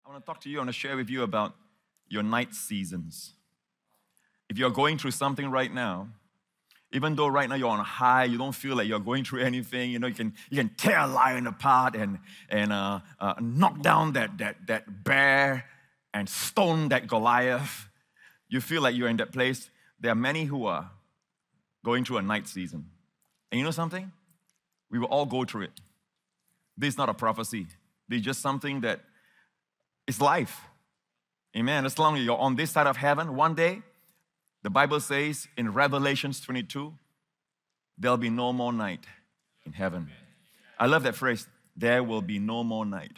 I want to talk to you, I want to share with you about your night seasons. If you're going through something right now, even though right now you're on a high, you don't feel like you're going through anything, you can tear a lion apart and knock down that bear and stone that Goliath. You feel like you're in that place. There are many who are going through a night season. And you know something? We will all go through it. This is not a prophecy. This is just something that is life. Amen. As long as you're on this side of heaven, one day, the Bible says in Revelation 22, there'll be no more night in heaven. I love that phrase. There will be no more night.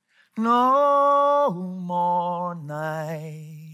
No more night.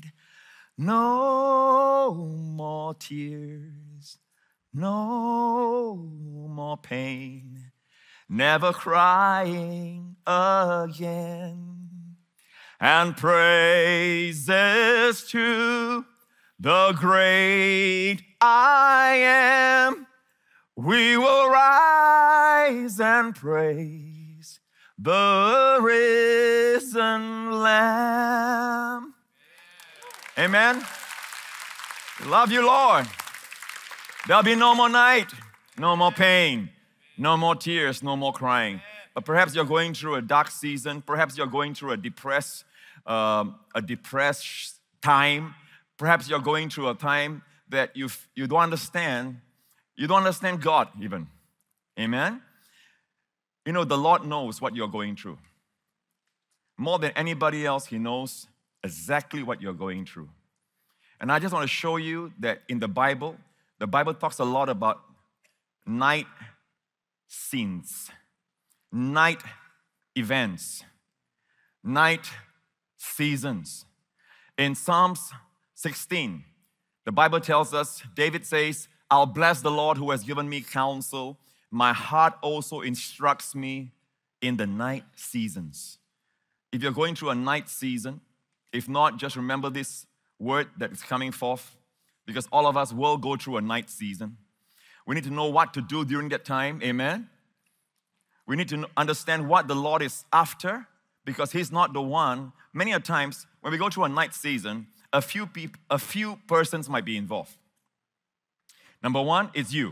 No more tears. No more pain. Never crying again. And praises to the great I am. We will rise and praise the risen Lamb. Amen. Love you, Lord. There'll be no more night, no more pain, no more tears, no more crying. But perhaps you're going through a dark season. Perhaps you're going through a depressed time. Perhaps you're going through a time that you don't understand. You don't understand God even. Amen? You know, the Lord knows what you're going through. More than anybody else, He knows exactly what you're going through. And I just want to show you that in the Bible talks a lot about night scenes, night events, night seasons. In Psalms 16, the Bible tells us, David says, I'll bless the Lord who has given me counsel. My heart also instructs me in the night seasons. If you're going through a night season, if not, just remember this word that is coming forth, because all of us will go through a night season. We need to know what to do during that time, amen? We need to understand what the Lord is after, because He's not the one. Many a times, when we go through a night season, a few persons might be involved. Number one is you.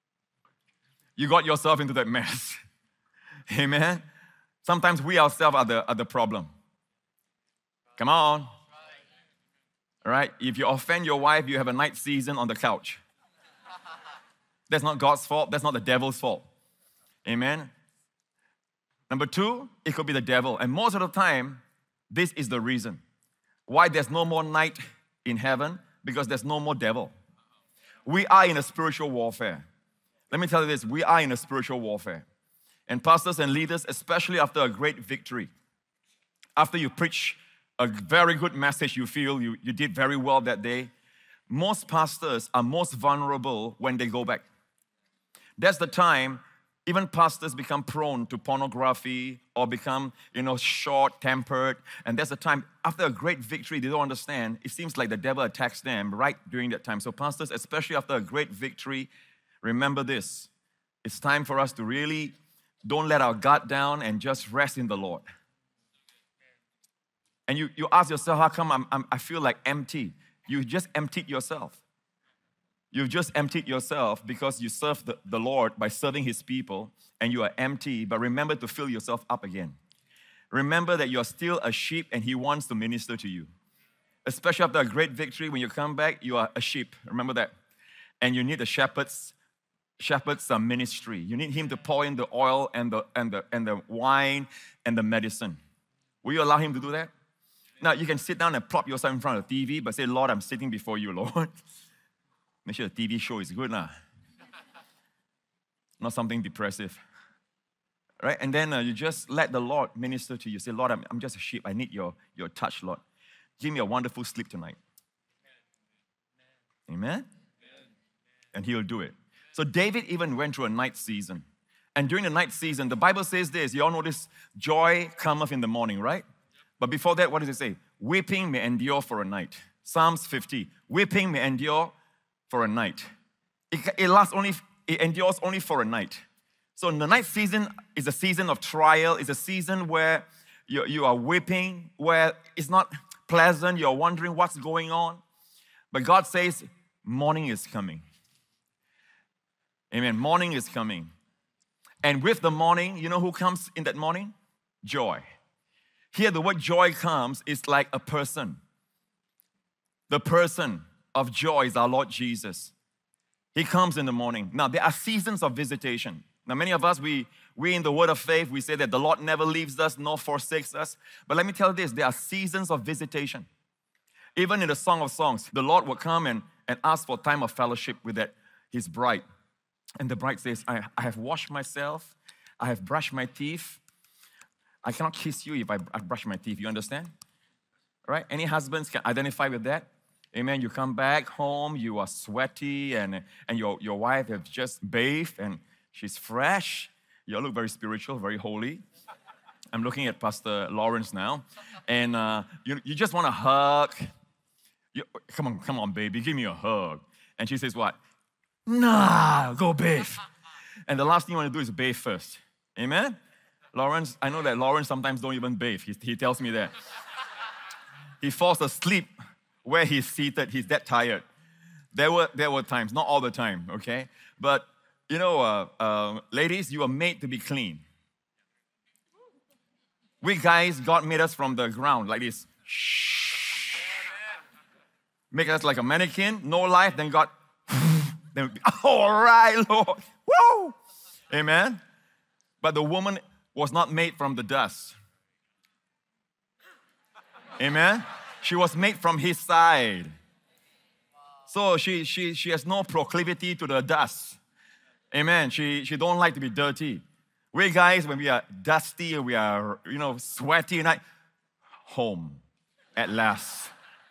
You got yourself into that mess. Amen? Sometimes we ourselves are the problem. Come on. All right? If you offend your wife, you have a night season on the couch. That's not God's fault. That's not the devil's fault. Amen? Number two, it could be the devil. And most of the time, this is the reason why there's no more night in heaven, because there's no more devil. We are in a spiritual warfare. Let me tell you this, we are in a spiritual warfare. And pastors and leaders, especially after a great victory, after you preach a very good message, you feel you did very well that day, most pastors are most vulnerable when they go back. That's the time even pastors become prone to pornography or become, short-tempered. And that's the time, after a great victory, they don't understand. It seems like the devil attacks them right during that time. So pastors, especially after a great victory, remember this. It's time for us to really don't let our guard down and just rest in the Lord. And you ask yourself, how come I feel like empty? You just emptied yourself. You've just emptied yourself because you serve the Lord by serving His people, and you are empty, but remember to fill yourself up again. Remember that you're still a sheep and He wants to minister to you. Especially after a great victory, when you come back, you are a sheep. Remember that. And you need the shepherd's ministry. You need Him to pour in the oil and the wine and the medicine. Will you allow Him to do that? Now, you can sit down and prop yourself in front of the TV, but say, Lord, I'm sitting before you, Lord. Make sure the TV show is good, not something depressive. Right? And then you just let the Lord minister to you. Say, Lord, I'm just a sheep. I need your touch, Lord. Give me a wonderful sleep tonight. Amen? And He'll do it. So David even went through a night season. And during the night season, the Bible says this. You all know this, joy cometh in the morning, right? But before that, what does it say? Weeping may endure for a night. Psalms 50. Weeping may endure for a night. It endures only for a night. So the night season is a season of trial. It's a season where you are weeping, where it's not pleasant, you're wondering what's going on. But God says, morning is coming. Amen. Morning is coming. And with the morning, you know who comes in that morning? Joy. Here, the word joy comes is like a person. The person of joy is our Lord Jesus. He comes in the morning. Now, there are seasons of visitation. Now, many of us, we in the word of faith, we say that the Lord never leaves us nor forsakes us. But let me tell you this, there are seasons of visitation. Even in the Song of Songs, the Lord will come and ask for time of fellowship with His bride. And the bride says, I have washed myself. I have brushed my teeth. I cannot kiss you if I brush my teeth. You understand? Right? Any husbands can identify with that? Amen. You come back home, you are sweaty, and your wife has just bathed, and she's fresh. You look very spiritual, very holy. I'm looking at Pastor Lawrence now. And you just want to hug. Come on, baby, give me a hug. And she says what? Nah, go bathe. And the last thing you want to do is bathe first. Amen? Lawrence, I know that Lawrence sometimes don't even bathe. He tells me that. He falls asleep where he's seated. He's that tired. There were times, not all the time, okay? But, you know, ladies, you are made to be clean. We guys, God made us from the ground like this. Shh. Make us like a mannequin, no life, then God, then all right, Lord. Woo! Amen? But the woman was not made from the dust. Amen? She was made from His side. So she has no proclivity to the dust. Amen? She don't like to be dirty. We guys, when we are dusty, we are, sweaty, and home at last.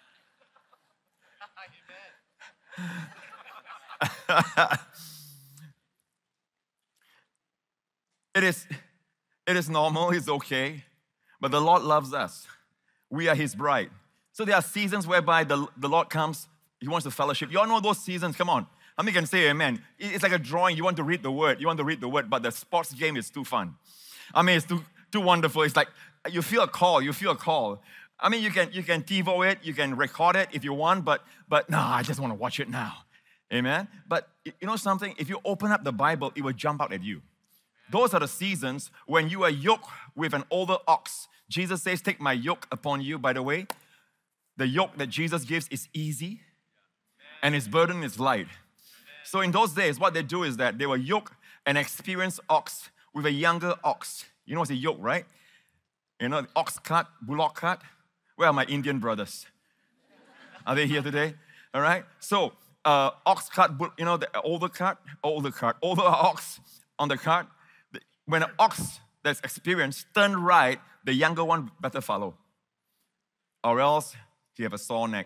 It is normal, it's okay, but the Lord loves us. We are His bride. So there are seasons whereby the Lord comes, He wants to fellowship. You all know those seasons, come on. How many can say amen? It's like a drawing, you want to read the word, but the sports game is too fun. I mean, it's too wonderful. It's like, you feel a call. I mean, you can TiVo it, you can record it if you want, but no, I just want to watch it now. Amen? But you know something? If you open up the Bible, it will jump out at you. Those are the seasons when you are yoked with an older ox. Jesus says, take my yoke upon you. By the way, the yoke that Jesus gives is easy and His burden is light. So in those days, what they do is that they will yoke an experienced ox with a younger ox. You know what's a yoke, right? You know, ox cart, bullock cart. Where are my Indian brothers? Are they here today? All right. So ox cart, the older ox on the cart. When an ox that's experienced turn right, the younger one better follow, or else he have a sore neck.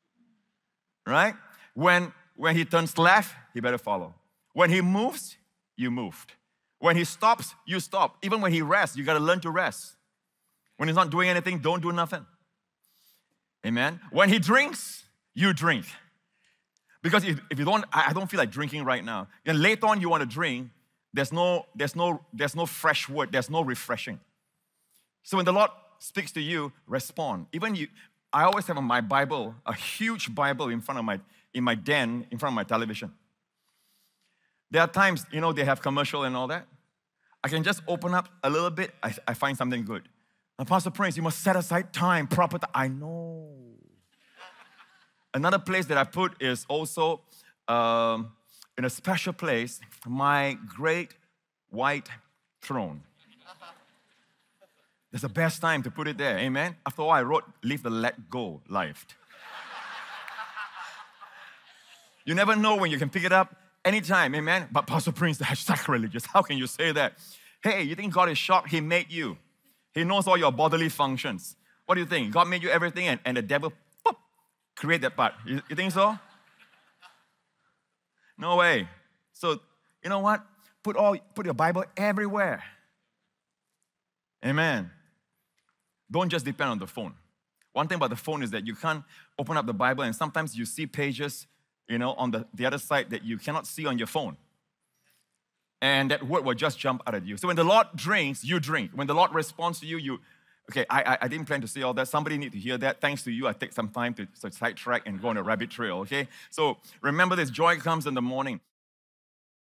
Right? When he turns left, he better follow. When he moves, you moved. When he stops, you stop. Even when he rests, you got to learn to rest. When he's not doing anything, don't do nothing. Amen? When he drinks, you drink. Because if you don't, I don't feel like drinking right now. Then later on you want to drink, there's no fresh word, there's no refreshing. So when the Lord speaks to you, respond. I always have my Bible, a huge Bible in my den, in front of my television. There are times, they have commercial and all that. I can just open up a little bit, I find something good. And Pastor Prince, you must set aside time, proper time. I know. Another place that I put is also in a special place, my great white throne. That's the best time to put it there, amen? After all, I wrote, live the let go life. You never know when you can pick it up anytime, amen? But Pastor Prince, that's sacrilegious. How can you say that? Hey, you think God is shocked? He made you. He knows all your bodily functions. What do you think? God made you everything and the devil, pop, create that part. You think so? No way. So, you know what? Put your Bible everywhere. Amen. Don't just depend on the phone. One thing about the phone is that you can't open up the Bible and sometimes you see pages, on the other side that you cannot see on your phone. And that word will just jump out at you. So when the Lord drinks, you drink. When the Lord responds to you, Okay, I didn't plan to say all that. Somebody need to hear that. Thanks to you, I take some time to sidetrack and go on a rabbit trail, okay? So remember this, joy comes in the morning.